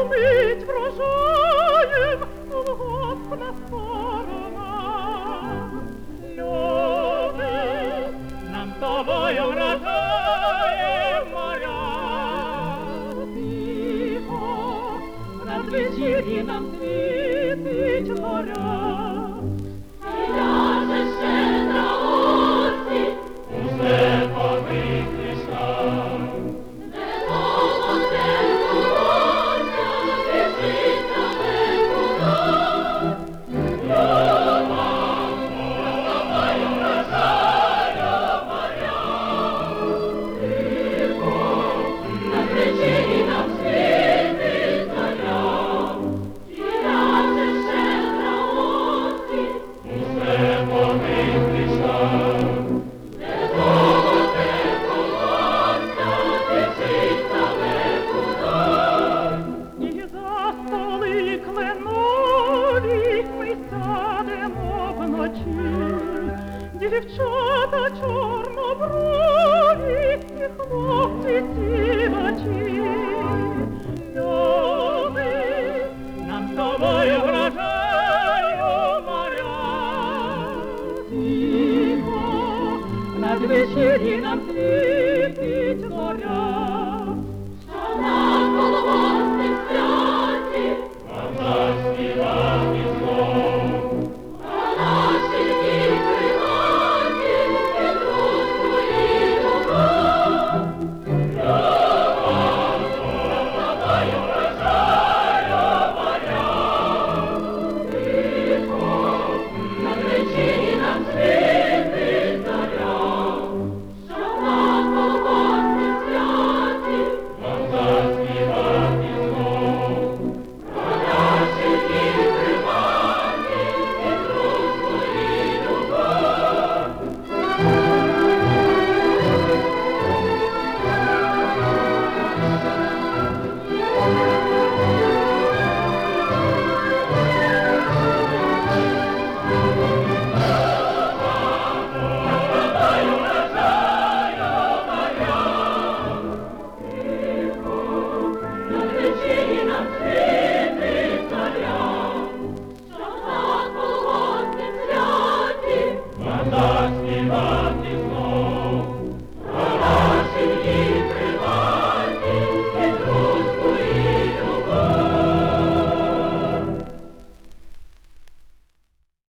мить врожаєм колгоспна сторона. Люди, нам з тобою вражає моря. Тихо, надвечір'ї нам світить зоря. Ляже щедра осінь, усе повиклиша. Не золоте волосся біжить далеко. Люба, тобою вражає моря. Тихо, надвечір'ї нам світить зоря. Ляже щедра осінь, усе повиклиша. Не золоте волосся біжить далеко даль. І за столи кленові ми сядемо вночі. Дівчата чорноброві і хлопці сівачі. Люди, нам з тобою вражає моря. Тихо, надвечір'ї нам світить зоря. Що на колгоспнім святі нам заспівати знов.